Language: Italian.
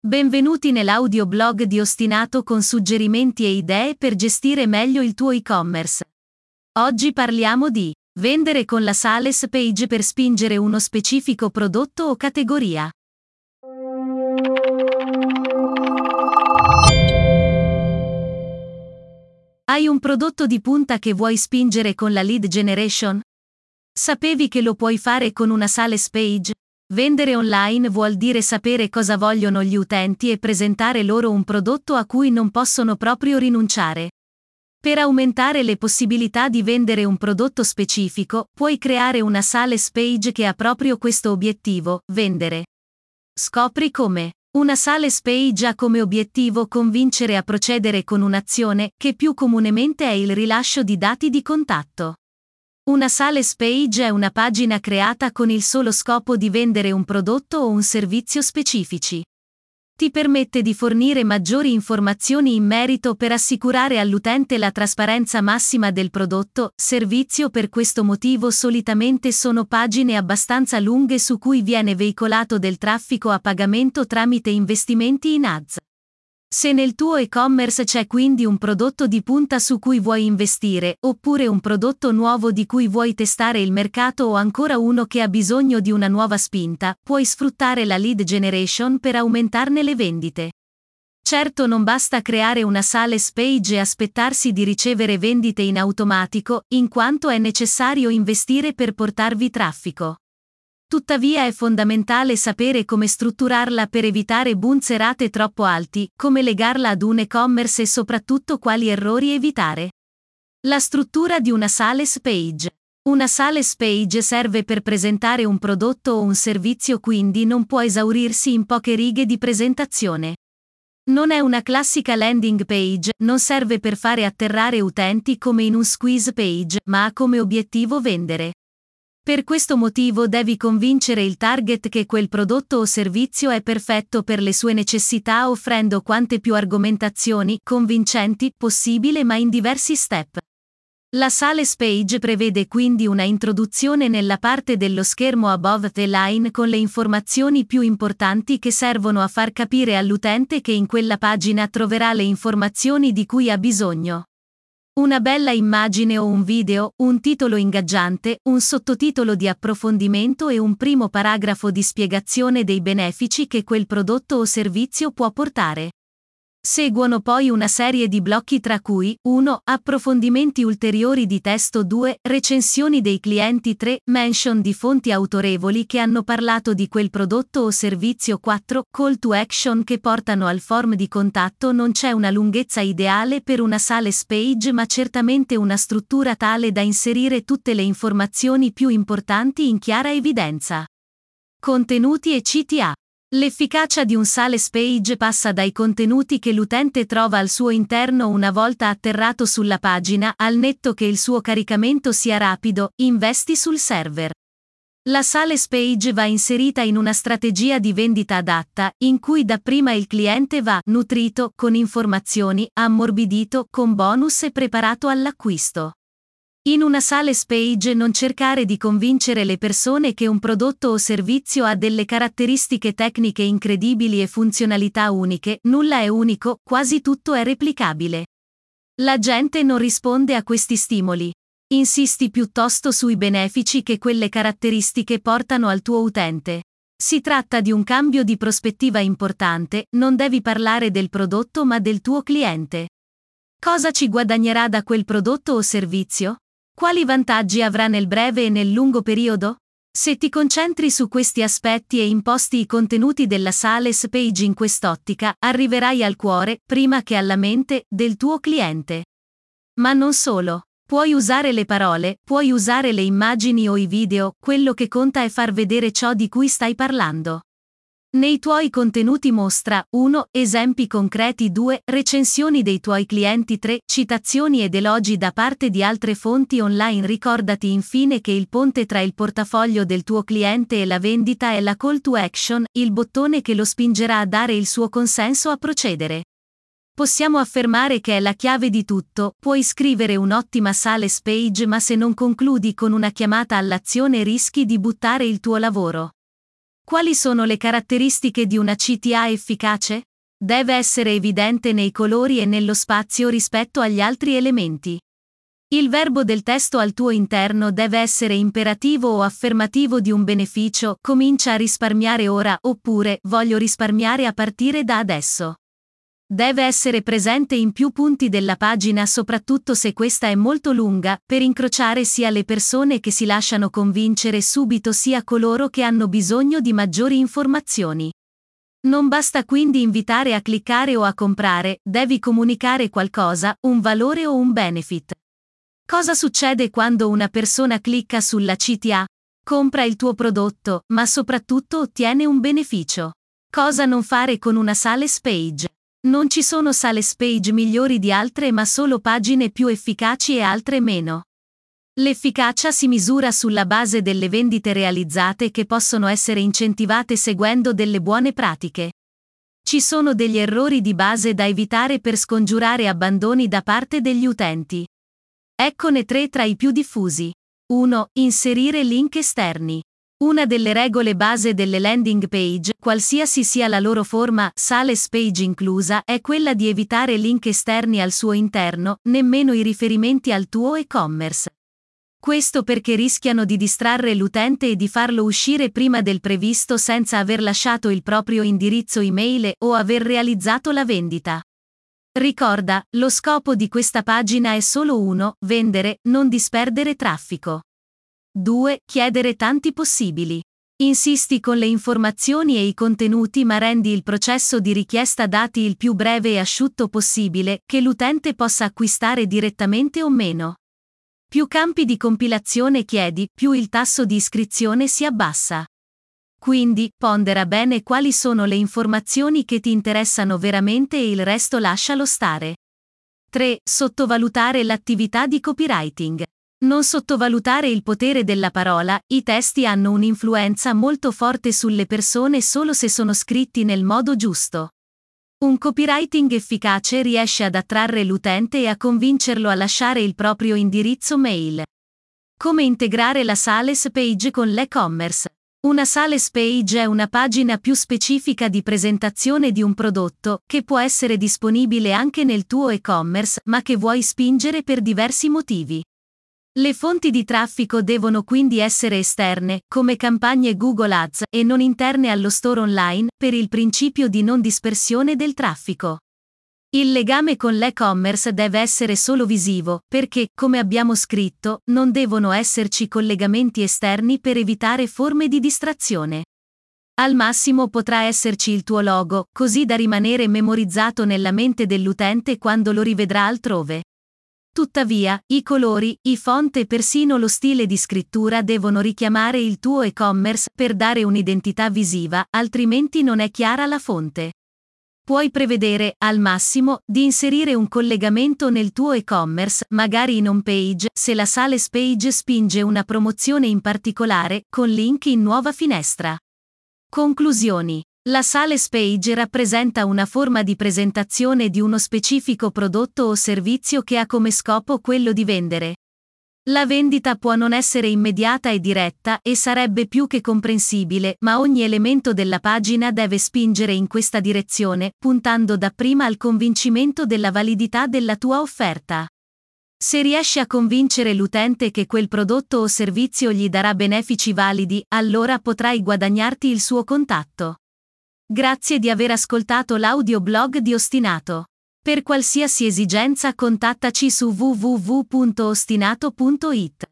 Benvenuti nell'audioblog di Ostinato con suggerimenti e idee per gestire meglio il tuo e-commerce. Oggi parliamo di vendere con la sales page per spingere uno specifico prodotto o categoria. Hai un prodotto di punta che vuoi spingere con la lead generation? Sapevi che lo puoi fare con una sales page? Vendere online vuol dire sapere cosa vogliono gli utenti e presentare loro un prodotto a cui non possono proprio rinunciare. Per aumentare le possibilità di vendere un prodotto specifico, puoi creare una sales page che ha proprio questo obiettivo, vendere. Scopri come. Una sales page ha come obiettivo convincere a procedere con un'azione, che più comunemente è il rilascio di dati di contatto. Una sales page è una pagina creata con il solo scopo di vendere un prodotto o un servizio specifici. Ti permette di fornire maggiori informazioni in merito per assicurare all'utente la trasparenza massima del prodotto, servizio. Per questo motivo solitamente sono pagine abbastanza lunghe su cui viene veicolato del traffico a pagamento tramite investimenti in ads. Se nel tuo e-commerce c'è quindi un prodotto di punta su cui vuoi investire, oppure un prodotto nuovo di cui vuoi testare il mercato o ancora uno che ha bisogno di una nuova spinta, puoi sfruttare la lead generation per aumentarne le vendite. Certo, non basta creare una sales page e aspettarsi di ricevere vendite in automatico, in quanto è necessario investire per portarvi traffico. Tuttavia è fondamentale sapere come strutturarla per evitare boom serate troppo alti, come legarla ad un e-commerce e soprattutto quali errori evitare. La struttura di una sales page. Una sales page serve per presentare un prodotto o un servizio, quindi non può esaurirsi in poche righe di presentazione. Non è una classica landing page, non serve per fare atterrare utenti come in un squeeze page, ma ha come obiettivo vendere. Per questo motivo devi convincere il target che quel prodotto o servizio è perfetto per le sue necessità, offrendo quante più argomentazioni convincenti possibile, ma in diversi step. La sales page prevede quindi una introduzione nella parte dello schermo above the line con le informazioni più importanti che servono a far capire all'utente che in quella pagina troverà le informazioni di cui ha bisogno. Una bella immagine o un video, un titolo ingaggiante, un sottotitolo di approfondimento e un primo paragrafo di spiegazione dei benefici che quel prodotto o servizio può portare. Seguono poi una serie di blocchi tra cui 1. Approfondimenti ulteriori di testo, 2. Recensioni dei clienti, 3. Mention di fonti autorevoli che hanno parlato di quel prodotto o servizio, 4. Call to action che portano al form di contatto. Non c'è una lunghezza ideale per una sales page, ma certamente una struttura tale da inserire tutte le informazioni più importanti in chiara evidenza. Contenuti e CTA. L'efficacia di un sales page passa dai contenuti che l'utente trova al suo interno una volta atterrato sulla pagina, al netto che il suo caricamento sia rapido, investi sul server. La sales page va inserita in una strategia di vendita adatta, in cui dapprima il cliente va nutrito, con informazioni, ammorbidito, con bonus e preparato all'acquisto. In una sales page non cercare di convincere le persone che un prodotto o servizio ha delle caratteristiche tecniche incredibili e funzionalità uniche, nulla è unico, quasi tutto è replicabile. La gente non risponde a questi stimoli. Insisti piuttosto sui benefici che quelle caratteristiche portano al tuo utente. Si tratta di un cambio di prospettiva importante, non devi parlare del prodotto ma del tuo cliente. Cosa ci guadagnerà da quel prodotto o servizio? Quali vantaggi avrà nel breve e nel lungo periodo? Se ti concentri su questi aspetti e imposti i contenuti della sales page in quest'ottica, arriverai al cuore, prima che alla mente, del tuo cliente. Ma non solo. Puoi usare le parole, puoi usare le immagini o i video, quello che conta è far vedere ciò di cui stai parlando. Nei tuoi contenuti mostra 1. Esempi concreti, 2. Recensioni dei tuoi clienti, 3. Citazioni ed elogi da parte di altre fonti online. Ricordati infine che il ponte tra il portafoglio del tuo cliente e la vendita è la call to action, il bottone che lo spingerà a dare il suo consenso a procedere. Possiamo affermare che è la chiave di tutto. Puoi scrivere un'ottima sales page, ma se non concludi con una chiamata all'azione rischi di buttare il tuo lavoro. Quali sono le caratteristiche di una CTA efficace? Deve essere evidente nei colori e nello spazio rispetto agli altri elementi. Il verbo del testo al tuo interno deve essere imperativo o affermativo di un beneficio, comincia a risparmiare ora, oppure voglio risparmiare a partire da adesso. Deve essere presente in più punti della pagina, soprattutto se questa è molto lunga, per incrociare sia le persone che si lasciano convincere subito sia coloro che hanno bisogno di maggiori informazioni. Non basta quindi invitare a cliccare o a comprare, devi comunicare qualcosa, un valore o un benefit. Cosa succede quando una persona clicca sulla CTA? Compra il tuo prodotto, ma soprattutto ottiene un beneficio. Cosa non fare con una sales page? Non ci sono sales page migliori di altre, ma solo pagine più efficaci e altre meno. L'efficacia si misura sulla base delle vendite realizzate che possono essere incentivate seguendo delle buone pratiche. Ci sono degli errori di base da evitare per scongiurare abbandoni da parte degli utenti. Eccone 3 tra i più diffusi. 1. Inserire link esterni. Una delle regole base delle landing page, qualsiasi sia la loro forma, sales page inclusa, è quella di evitare link esterni al suo interno, nemmeno i riferimenti al tuo e-commerce. Questo perché rischiano di distrarre l'utente e di farlo uscire prima del previsto senza aver lasciato il proprio indirizzo email o aver realizzato la vendita. Ricorda, lo scopo di questa pagina è solo uno: vendere, non disperdere traffico. 2. Chiedere tanti possibili. Insisti con le informazioni e i contenuti, ma rendi il processo di richiesta dati il più breve e asciutto possibile, che l'utente possa acquistare direttamente o meno. Più campi di compilazione chiedi, più il tasso di iscrizione si abbassa. Quindi, pondera bene quali sono le informazioni che ti interessano veramente e il resto lascialo stare. 3. Sottovalutare l'attività di copywriting. Non sottovalutare il potere della parola, i testi hanno un'influenza molto forte sulle persone solo se sono scritti nel modo giusto. Un copywriting efficace riesce ad attrarre l'utente e a convincerlo a lasciare il proprio indirizzo mail. Come integrare la sales page con l'e-commerce? Una sales page è una pagina più specifica di presentazione di un prodotto, che può essere disponibile anche nel tuo e-commerce, ma che vuoi spingere per diversi motivi. Le fonti di traffico devono quindi essere esterne, come campagne Google Ads, e non interne allo store online, per il principio di non dispersione del traffico. Il legame con l'e-commerce deve essere solo visivo, perché, come abbiamo scritto, non devono esserci collegamenti esterni per evitare forme di distrazione. Al massimo potrà esserci il tuo logo, così da rimanere memorizzato nella mente dell'utente quando lo rivedrà altrove. Tuttavia, i colori, i font e persino lo stile di scrittura devono richiamare il tuo e-commerce per dare un'identità visiva, altrimenti non è chiara la fonte. Puoi prevedere, al massimo, di inserire un collegamento nel tuo e-commerce, magari in home page, se la sales page spinge una promozione in particolare, con link in nuova finestra. Conclusioni. La sales page rappresenta una forma di presentazione di uno specifico prodotto o servizio che ha come scopo quello di vendere. La vendita può non essere immediata e diretta, e sarebbe più che comprensibile, ma ogni elemento della pagina deve spingere in questa direzione, puntando dapprima al convincimento della validità della tua offerta. Se riesci a convincere l'utente che quel prodotto o servizio gli darà benefici validi, allora potrai guadagnarti il suo contatto. Grazie di aver ascoltato l'audioblog di Ostinato. Per qualsiasi esigenza contattaci su www.ostinato.it.